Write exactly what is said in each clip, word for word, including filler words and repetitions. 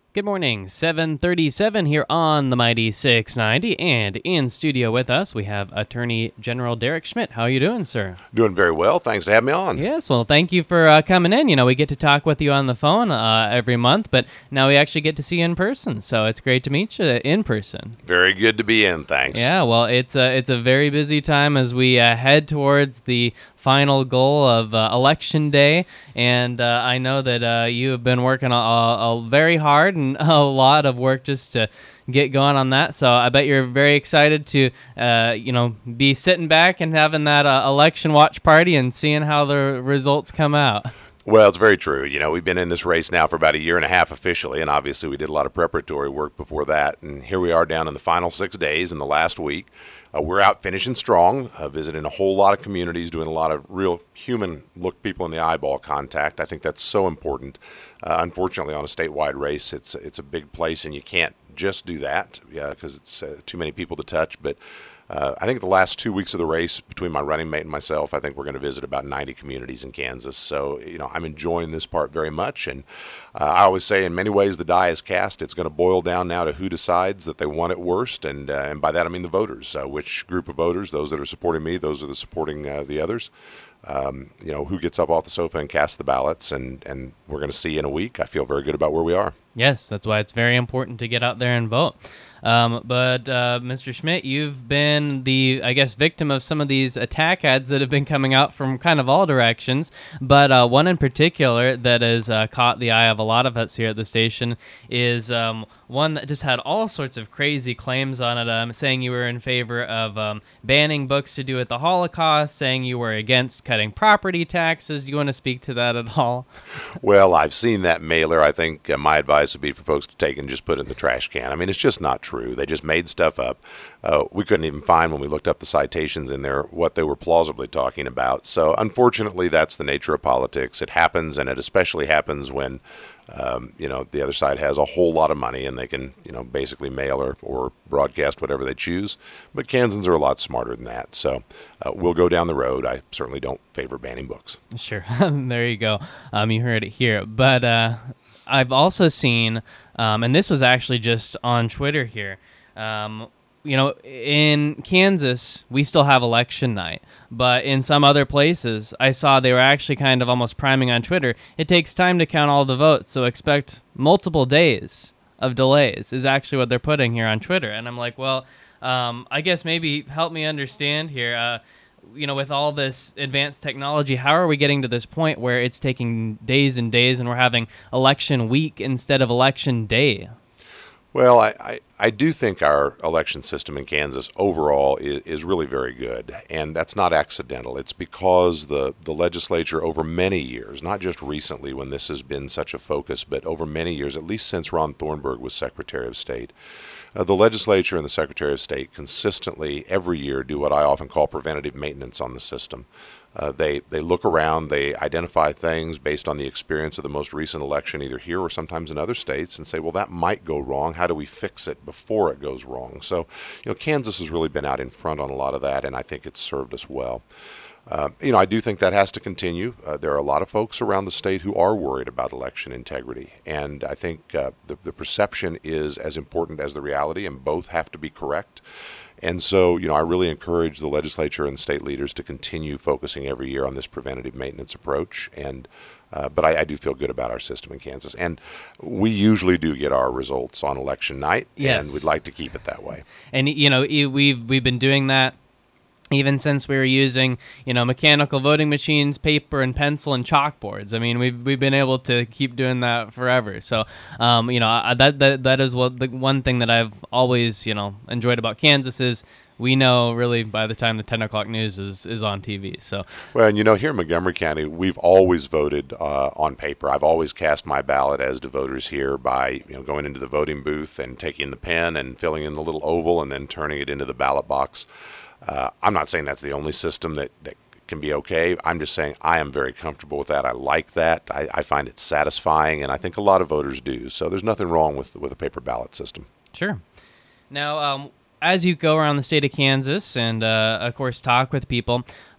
Good morning, seven thirty-seven here on the Mighty six ninety, and in studio with us we have Attorney General Derek Schmidt. How are you doing, sir? Doing very well. Thanks for having me on. Yes, well, thank you for uh, coming in. You know, we get to talk with you on the phone uh, every month, but now we actually get to see you in person, so it's great to meet you in person. Very good to be in, thanks. Yeah, well, it's a, it's a very busy time as we uh, head towards the final goal of uh, Election Day, and uh, I know that uh, you have been working a, a, a very hard and a lot of work just to get going on that. So I bet you're very excited to, uh, you know, be sitting back and having that uh, election watch party and seeing how the results come out. Well, it's very true. You know, we've been in this race now for about a year and a half officially, and obviously we did a lot of preparatory work before that. And here we are down in the final six days in the last week. Uh, we're out finishing strong, uh, visiting a whole lot of communities, doing a lot of real human look people in the eyeball contact. I think that's so important. Uh, unfortunately, on a statewide race, it's it's a big place, and you can't just do that because yeah, it's uh, too many people to touch. But Uh, I think the last two weeks of the race, between my running mate and myself, I think we're going to visit about ninety communities in Kansas. So, you know, I'm enjoying this part very much. And uh, I always say, in many ways, the die is cast. It's going to boil down now to who decides that they want it worst. And uh, and by that, I mean the voters. Uh, which group of voters, those that are supporting me, those that are supporting uh, the others. Um, you know, who gets up off the sofa and casts the ballots. And, and we're going to see in a week. I feel very good about where we are. Yes, that's why it's very important to get out there and vote. Um, but, uh, Mister Schmidt, you've been the, I guess, victim of some of these attack ads that have been coming out from kind of all directions. But uh, one in particular that has uh, caught the eye of a lot of us here at the station is um, one that just had all sorts of crazy claims on it, um, saying you were in favor of um, banning books to do with the Holocaust, saying you were against cutting property taxes. Do you want to speak to that at all? Well, I've seen that mailer. I think uh, my advice would be for folks to take and just put it in the trash can. I mean, it's just not true. True. They just made stuff up. Uh, we couldn't even find, when we looked up the citations in there, what they were plausibly talking about. So unfortunately, that's the nature of politics. It happens, and it especially happens when, um, you know, the other side has a whole lot of money and they can, you know, basically mail or, or broadcast whatever they choose. But Kansans are a lot smarter than that. So uh, we'll go down the road. I certainly don't favor banning books. Sure. There you go. Um, you heard it here. But uh, I've also seen, um, and this was actually just on Twitter here, um, you know, in Kansas, we still have election night. But in some other places, I saw they were actually kind of almost priming on Twitter. It takes time to count all the votes, so expect multiple days of delays is actually what they're putting here on Twitter. And I'm like, well, um, I guess maybe help me understand here. Uh, you know, with all this advanced technology, how are we getting to this point where it's taking days and days and we're having election week instead of election day? Well, I, I, I do think our election system in Kansas overall is, is really very good, and that's not accidental. It's because the, the legislature over many years, not just recently when this has been such a focus, but over many years, at least since Ron Thornburg was Secretary of State, Uh, the legislature and the Secretary of State consistently every year do what I often call preventative maintenance on the system. Uh, they they look around, they identify things based on the experience of the most recent election, either here or sometimes in other states, and say, well, that might go wrong. How do we fix it before it goes wrong? So, you know, Kansas has really been out in front on a lot of that, and I think it's served us well. Uh, you know, I do think that has to continue. Uh, there are a lot of folks around the state who are worried about election integrity, and I think uh, the, the perception is as important as the reality, and both have to be correct. And so, you know, I really encourage the legislature and state leaders to continue focusing every year on this preventative maintenance approach. And uh, but I, I do feel good about our system in Kansas, and we usually do get our results on election night, yes. And we'd like to keep it that way. And you know, we've we've been doing that even since we were using, you know, mechanical voting machines, paper and pencil and chalkboards. I mean, we've we've been able to keep doing that forever. So, um, you know, that that that is what the one thing that I've always, you know, enjoyed about Kansas is we know really by the time the ten o'clock news is, is on T V. So, well, and you know, here in Montgomery County, we've always voted uh, on paper. I've always cast my ballot, as do voters here, by you know going into the voting booth and taking the pen and filling in the little oval and then turning it into the ballot box. Uh, I'm not saying that's the only system that, that can be okay. I'm just saying I am very comfortable with that. I like that. I, I find it satisfying, and I think a lot of voters do. So there's nothing wrong with with a paper ballot system. Sure. Now, um, as you go around the state of Kansas and, uh, of course, talk with people,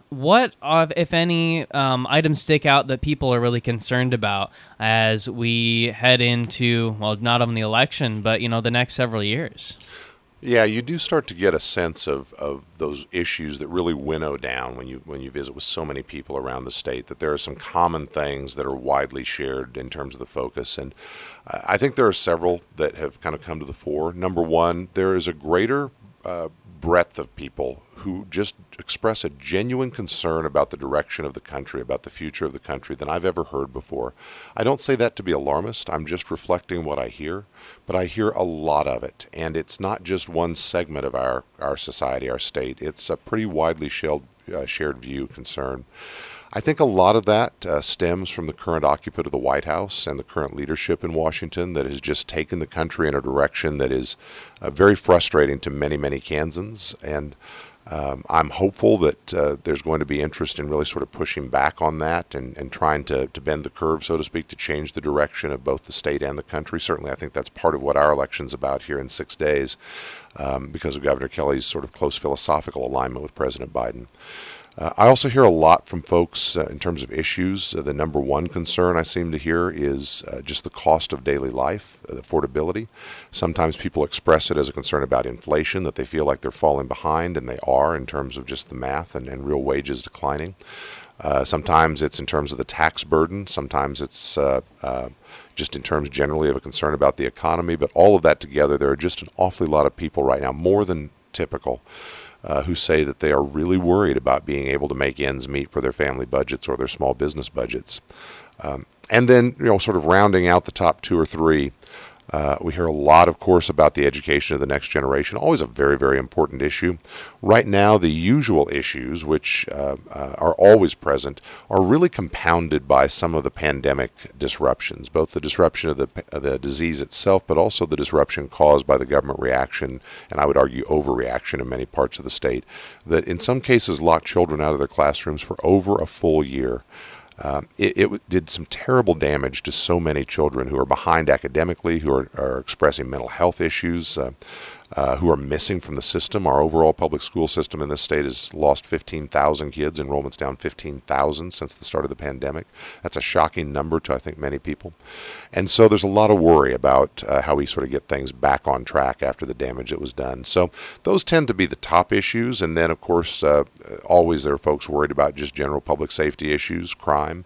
what, of, if any, um, items stick out that people are really concerned about as we head into, well, not only the election, but, you know, the next several years? Yeah, you do start to get a sense of, of those issues that really winnow down when you when you visit with so many people around the state, that there are some common things that are widely shared in terms of the focus. And I think there are several that have kind of come to the fore. Number one, there is a greater uh, breadth of people who just express a genuine concern about the direction of the country, about the future of the country, than I've ever heard before. I don't say that to be alarmist. I'm just reflecting what I hear, but I hear a lot of it. And it's not just one segment of our, our society, our state. It's a pretty widely shared, uh, shared view, concern. I think a lot of that uh, stems from the current occupant of the White House and the current leadership in Washington that has just taken the country in a direction that is uh, very frustrating to many, many Kansans. And um, I'm hopeful that uh, there's going to be interest in really sort of pushing back on that and, and trying to, to bend the curve, so to speak, to change the direction of both the state and the country. Certainly, I think that's part of what our election's about here in six days um, because of Governor Kelly's sort of close philosophical alignment with President Biden. Uh, I also hear a lot from folks uh, in terms of issues. Uh, the number one concern I seem to hear is uh, just the cost of daily life, uh, affordability. Sometimes people express it as a concern about inflation, that they feel like they're falling behind, and they are in terms of just the math and, and real wages declining. Uh, sometimes it's in terms of the tax burden. Sometimes it's uh, uh, just in terms generally of a concern about the economy. But all of that together, there are just an awfully lot of people right now, more than typical, Uh, who say that they are really worried about being able to make ends meet for their family budgets or their small business budgets. Um, and then, you know, sort of rounding out the top two or three, uh, we hear a lot, of course, about the education of the next generation, always a very, very important issue. Right now, the usual issues, which uh, uh, are always present, are really compounded by some of the pandemic disruptions, both the disruption of the, of the disease itself, but also the disruption caused by the government reaction, and I would argue overreaction in many parts of the state, that in some cases locked children out of their classrooms for over a full year. Um, it, it did some terrible damage to so many children who are behind academically, who are, are expressing mental health issues, uh, uh, who are missing from the system. Our overall public school system in this state has lost fifteen thousand kids. Enrollment's down fifteen thousand since the start of the pandemic. That's a shocking number to, I think, many people. And so there's a lot of worry about uh, how we sort of get things back on track after the damage that was done. So those tend to be the top issues. And then, of course, uh, always there are folks worried about just general public safety issues, crime.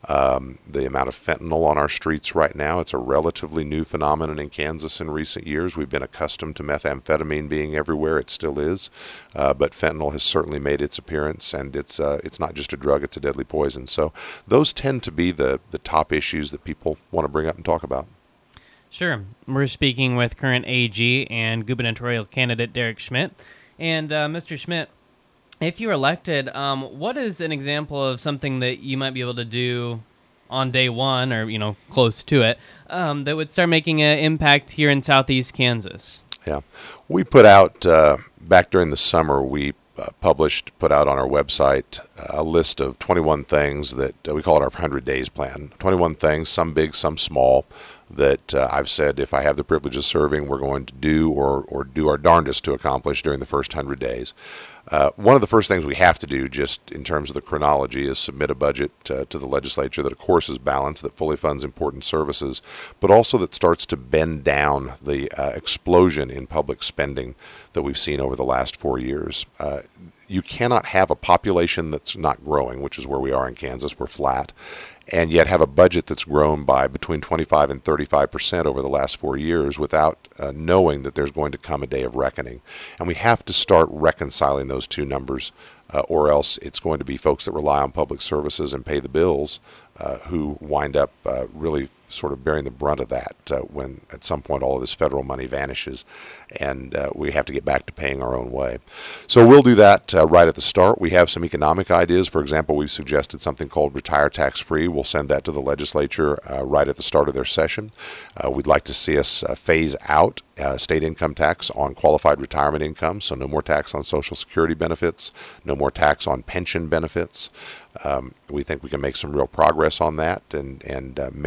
Um, the amount of fentanyl on our streets right now, it's a relatively new phenomenon in Kansas in recent years. We've been accustomed to methamphetamine being everywhere. It still is. Uh, but fentanyl has certainly made its appearance, and it's uh, it's not just a drug, it's a deadly poison. So those tend to be the, the top issues that people want to bring up and talk about. Sure. We're speaking with current A G and gubernatorial candidate Derek Schmidt. And uh, Mister Schmidt, if you're elected, um, what is an example of something that you might be able to do on day one, or, you know, close to it, um, that would start making an impact here in southeast Kansas? Yeah. We put out, uh, back during the summer, we uh, published, put out on our website a list of twenty-one things that uh, we call it our one hundred days plan. twenty-one things, some big, some small, that uh, I've said if I have the privilege of serving, we're going to do or, or do our darndest to accomplish during the first one hundred days. Uh, one of the first things we have to do, just in terms of the chronology, is submit a budget uh, to the legislature that, of course, is balanced, that fully funds important services, but also that starts to bend down the uh, explosion in public spending that we've seen over the last four years. Uh, you cannot have a population that's not growing, which is where we are in Kansas. We're flat. And yet have a budget that's grown by between twenty-five and thirty-five percent over the last four years without uh, knowing that there's going to come a day of reckoning. And we have to start reconciling those two numbers, uh, or else it's going to be folks that rely on public services and pay the bills uh, who wind up uh, really sort of bearing the brunt of that uh, when at some point all of this federal money vanishes and uh, we have to get back to paying our own way. So we'll do that uh, right at the start. We have some economic ideas. For example, we've suggested something called Retire Tax Free. We'll send that to the legislature uh, right at the start of their session. Uh, we'd like to see us uh, phase out uh, state income tax on qualified retirement income, so no more tax on Social Security benefits, no more tax on pension benefits. Um, we think we can make some real progress on that and, and uh, maybe encourage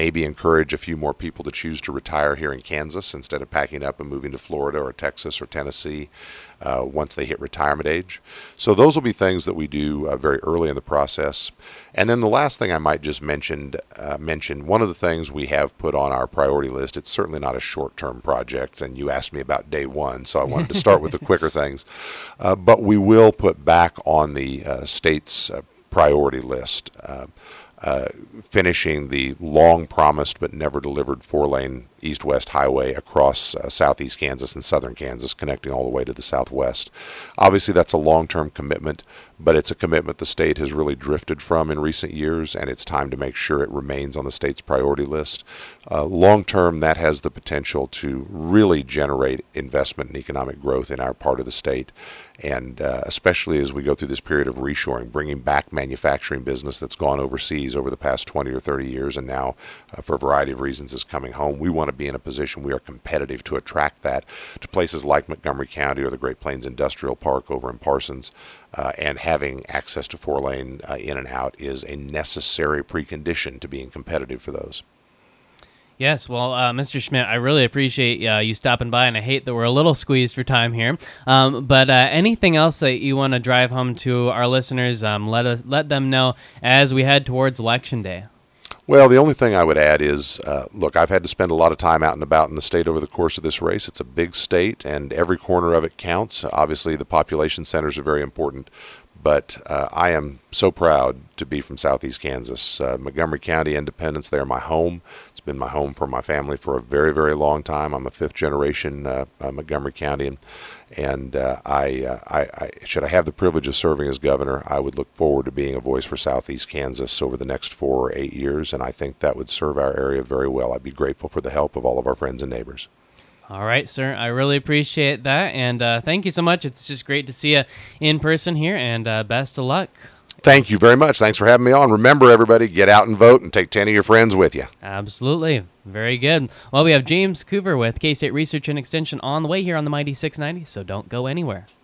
encourage a few more people to choose to retire here in Kansas instead of packing up and moving to Florida or Texas or Tennessee uh, once they hit retirement age. So those will be things that we do uh, very early in the process. And then the last thing I might just mention, uh, mention, one of the things we have put on our priority list, it's certainly not a short-term project, and you asked me about day one, so I wanted to start with the quicker things. Uh, but we will put back on the uh, state's uh, priority list uh, uh, finishing the long-promised but never delivered four-lane east-west highway across uh, southeast Kansas and southern Kansas, connecting all the way to the southwest. Obviously, that's a long-term commitment, but it's a commitment the state has really drifted from in recent years, and it's time to make sure it remains on the state's priority list. Uh, long-term, that has the potential to really generate investment and economic growth in our part of the state, and uh, especially as we go through this period of reshoring, bringing back manufacturing business that's gone overseas over the past twenty or thirty years and now, uh, for a variety of reasons, is coming home. We want to be in a position we are competitive to attract that to places like Montgomery County or the Great Plains Industrial Park over in Parsons, uh, and having access to four-lane uh, in and out is a necessary precondition to being competitive for those. Yes, well, uh, Mister Schmidt, I really appreciate uh, you stopping by, and I hate that we're a little squeezed for time here. Um, but uh, anything else that you want to drive home to our listeners, um, let us let them know as we head towards Election Day. Well, the only thing I would add is, uh, look, I've had to spend a lot of time out and about in the state over the course of this race. It's a big state, and every corner of it counts. Obviously, the population centers are very important, but uh, I am so proud to be from southeast Kansas. Uh, Montgomery County, Independence, they're my home. It's been my home for my family for a very, very long time. I'm a fifth generation uh, uh, Montgomery County, and uh, I, uh, I, I, should I have the privilege of serving as governor, I would look forward to being a voice for southeast Kansas over the next four or eight years, and I think that would serve our area very well. I'd be grateful for the help of all of our friends and neighbors. All right, sir. I really appreciate that, and uh, thank you so much. It's just great to see you in person here, and uh, best of luck. Thank you very much. Thanks for having me on. Remember, everybody, get out and vote and take ten of your friends with you. Absolutely. Very good. Well, we have James Coover with K-State Research and Extension on the way here on the Mighty six ninety, so don't go anywhere.